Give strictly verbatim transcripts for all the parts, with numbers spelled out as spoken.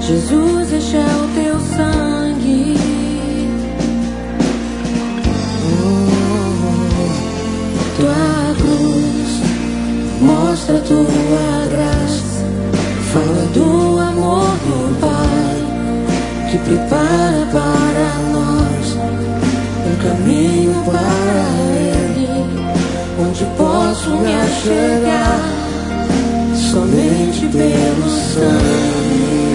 Jesus, este é o teu sangue. Oh, tua cruz mostra tua graça, fala do amor do Pai, que prepara para nós um caminho para Ele, onde posso me achegar somente pelo sangue.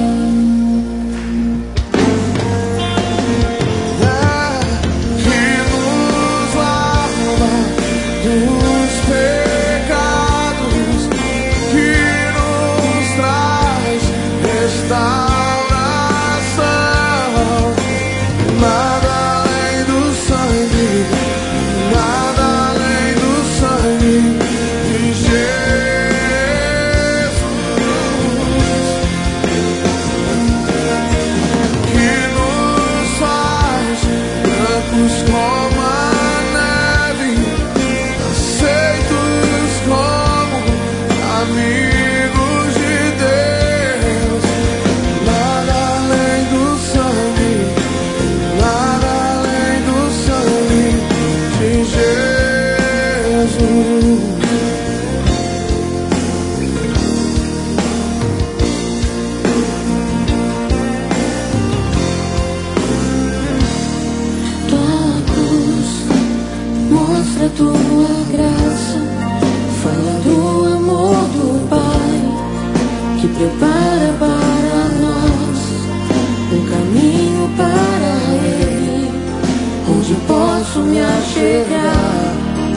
Prepara para nós um caminho para Ele, onde posso me achegar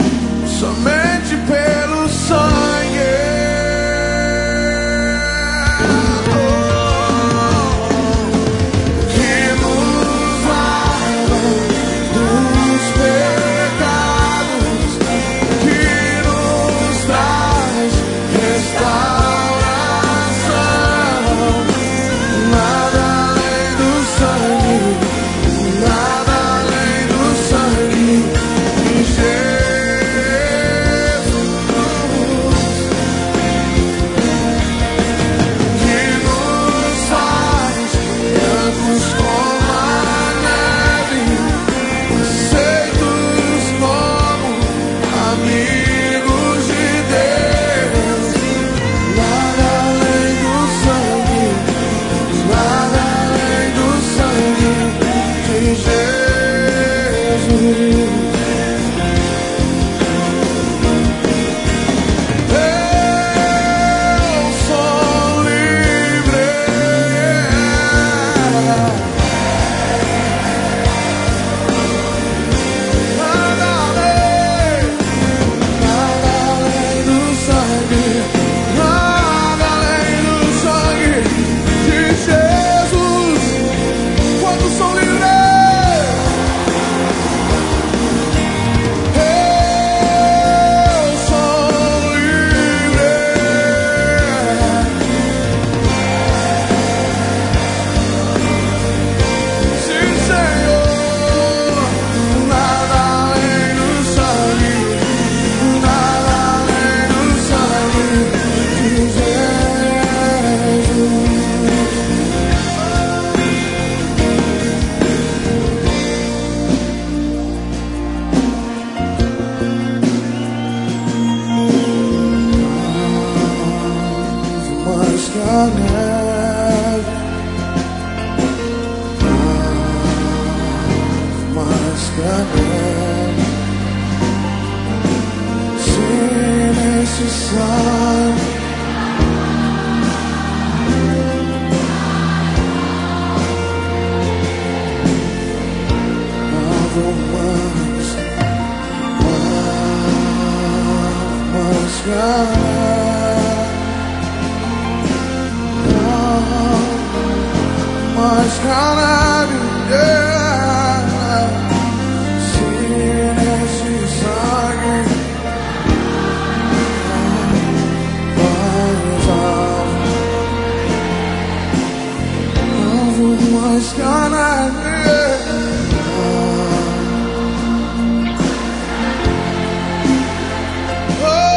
somente pelo sangue.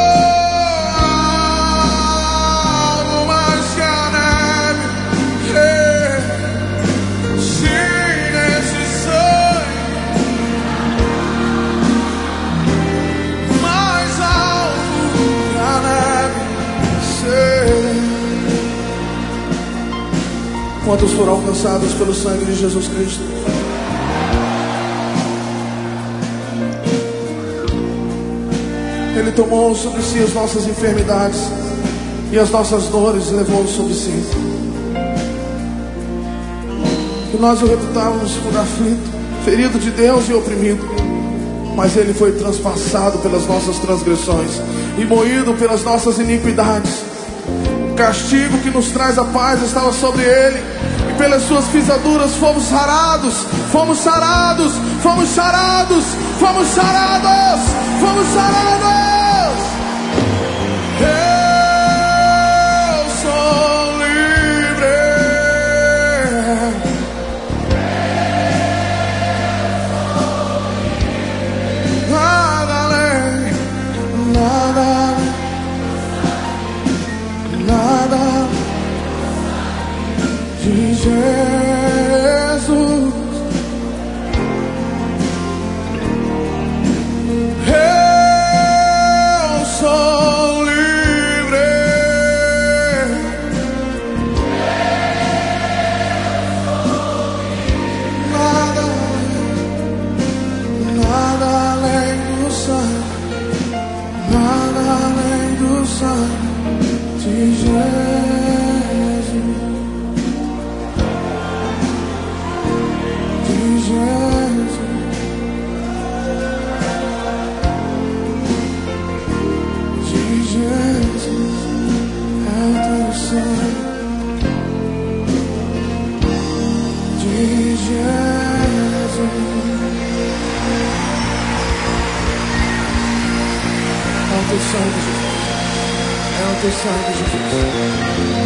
Yeah. Quantos foram alcançados pelo sangue de Jesus Cristo? Ele tomou sobre si as nossas enfermidades e as nossas dores levou sobre si. Que nós o reputávamos por aflito, ferido de Deus e oprimido, mas ele foi transpassado pelas nossas transgressões e moído pelas nossas iniquidades. O castigo que nos traz a paz estava sobre ele, e pelas suas pisaduras fomos sarados, fomos sarados, fomos sarados, fomos sarados, fomos sarados. Eu sou livre. Nada além, nada, nada de Jesus. Eu sou livre. Nada, nada além do sangue, nada além do sangue de Jesus, de Jesus, de Jesus, é o teu sangue, de Jesus. É o teu sangue, Jesus. É o teu sangue, Jesus.